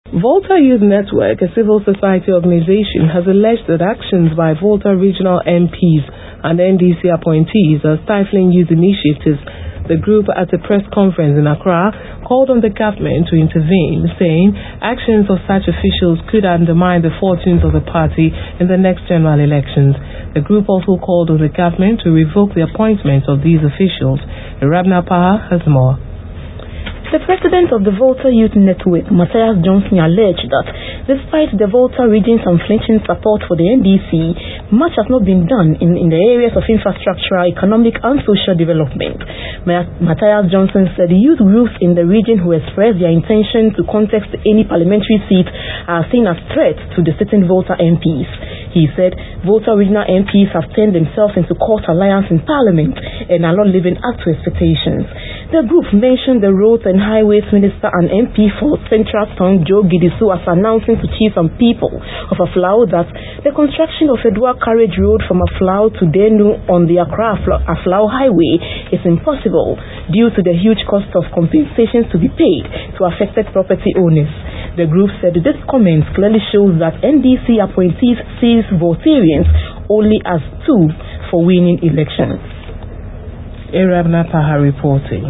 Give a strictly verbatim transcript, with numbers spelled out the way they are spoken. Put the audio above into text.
Volta Youth Network, a civil society organization, has alleged that actions by Volta regional M Ps and N D C appointees are stifling youth initiatives. The group, at a press conference in Accra, called on the government to intervene, saying actions of such officials could undermine the fortunes of the party in the next general elections. The group also called on the government to revoke the appointments of these officials. Rabna Paha has more. The president of the Volta Youth Network, Matthias Johnson, alleged that despite the Volta region's unflinching support for the N D C, much has not been done in, in the areas of infrastructure, economic and social development. Matthias Johnson said the youth groups in the region who expressed their intention to contest any parliamentary seat are seen as threats to the sitting Volta M Ps. He said Volta regional M Ps have turned themselves into court alliance in parliament and are not living up to expectations. The group mentioned the Roads and Highways Minister and M P for Central Song Joe Gidisu as announcing to chiefs and people of Aflao that the construction of a dual carriage road from Aflao to Denu on the Accra-Aflao Highway is impossible due to the huge cost of compensations to be paid to affected property owners. The group said this comment clearly shows that N D C appointees sees Voltarians only as tools for winning elections. Rabna Paha reporting.